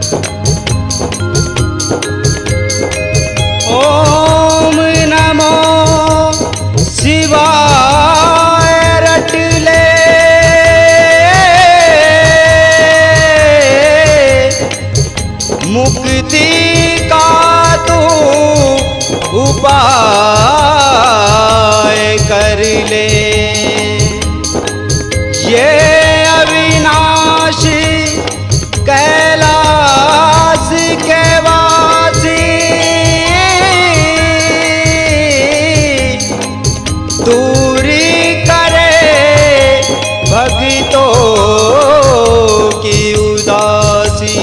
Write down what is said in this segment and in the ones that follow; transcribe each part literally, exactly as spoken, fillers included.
ओम नमो शिवाय रट ले, मुक्ति का तू उपाय कर ले। ये अविनाशी कैलाश के वासी, दूरी करे भक्तों की उदासी।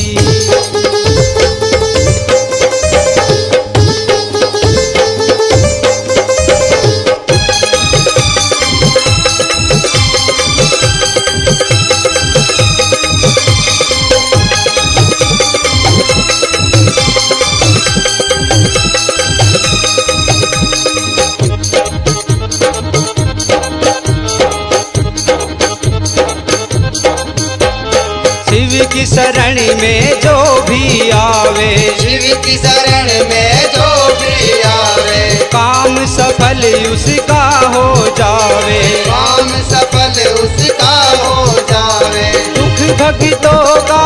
शिव की शरण में जो भी आवे, शिव की शरण में जो भी आवे, काम सफल उसका हो जावे, काम सफल उसका हो जावे। दुख भक्तों का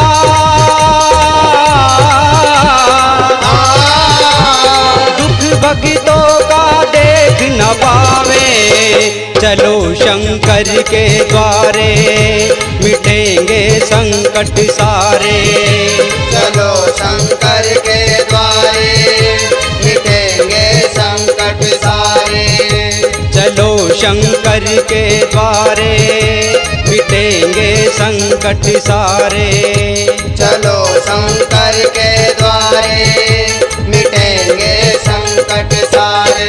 दुख भक्तों का देख न पावे, चलो शंकर के द्वारे मिटेंगे संकट सारे। चलो शंकर के द्वारे मिटेंगे संकट सारे। चलो शंकर के द्वारे मिटेंगे संकट सारे। चलो शंकर के द्वारे मिटेंगे संकट सारे।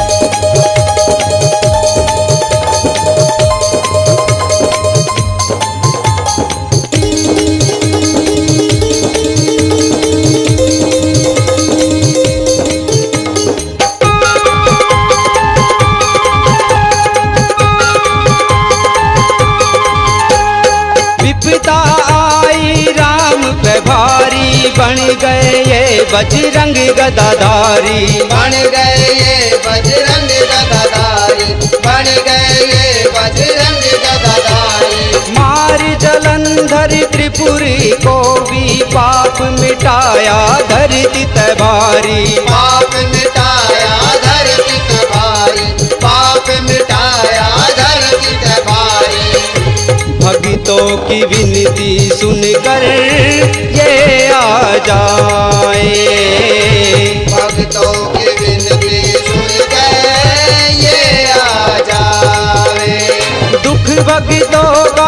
विपदा आई राम पे भारी, बन गए ये बजरंग गदाधारी। बन गए ये बजरंग गदाधारी, बन गए ये बजरंग गदाधारी। मार जलंधर त्रिपुरी को भी पाप मिटाया धरती तबारी। पाप मिटाया धरती तबारी, पाप मिटाया धरती तबारी। भक्तों की विनती सुनकर ये आ जाए, भक्तों की विनती सुनकर ये आ जावे। दुख भक्तों का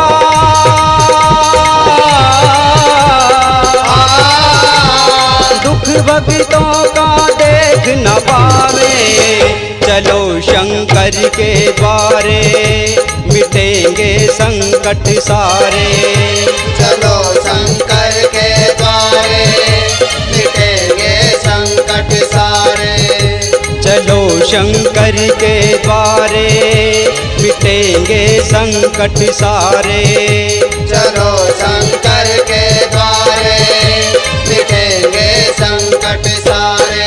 दुख भक्तों का देख न पावे, चलो शंकर के द्वारे मिटेंगे संकट सारे। चलो शंकर के द्वारे मिटेंगे संकट सारे। चलो शंकर के द्वारे मिटेंगे संकट सारे। चलो शंकर के द्वारे मिटेंगे संकट सारे।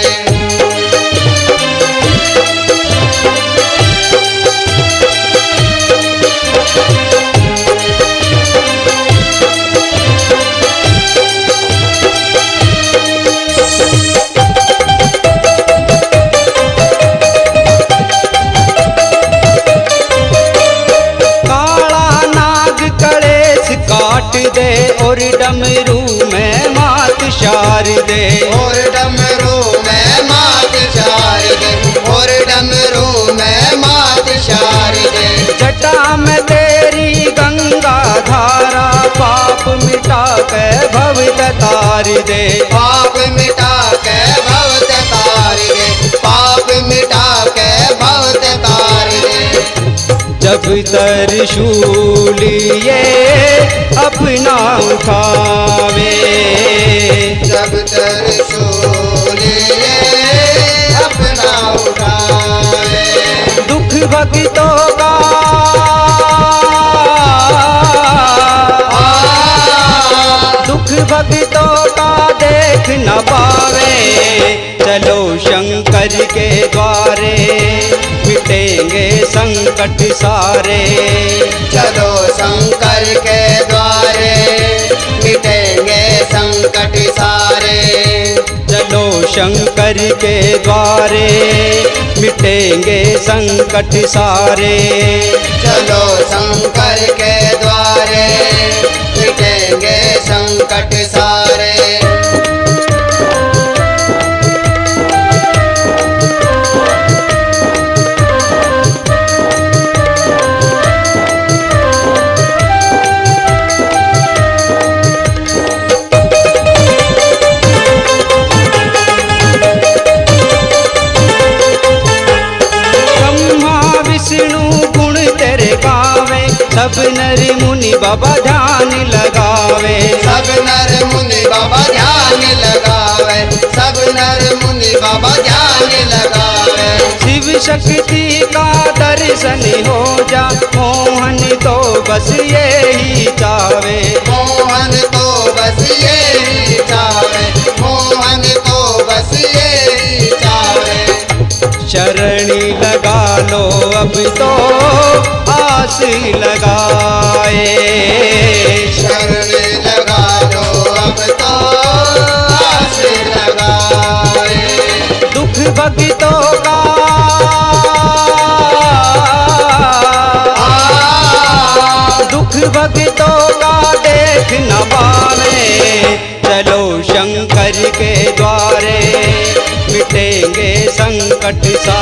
काट दे और डमरू में मात शार दे, और डमरू में मात शार दे, और डमरू में मात शार दे। जटा में तेरी गंगा धारा, पाप मिटा के भव तार दे, पाप मिटा के भव तार दे, पाप मिटा के भव तार दे। जब त्रिशूल ये अपना उठावे, जब त्रिशूल ये अपना उठावे। दुख भक्तों का दुख भक्तों का देख न पावे, चलो शंकर के द्वारे मिटेंगे संकट सारे। चलो शंकर के द्वारे मिटेंगे संकट सारे। चलो शंकर के द्वारे मिटेंगे संकट सारे। चलो शंकर के द्वारे मिटेंगे संकट सारे। सब नर मुनि बाबा ध्यान लगावे, सब नर मुनि बाबा ध्यान लगावे, सब नर मुनि बाबा ध्यान लगावे। शिव शक्ति का दर्शन हो जा, मोहन तो बस यही चावे। मोहन तो बस यही चावे, मोहन तो बस यही चावे। शरणी लगा लो अब तो आस लगाए, शरण लगा लो अब तो आस लगाए। दुख भक्तों का दुख भक्तों का देख न पावे, चलो शंकर के द्वारे मिटेंगे संकट सा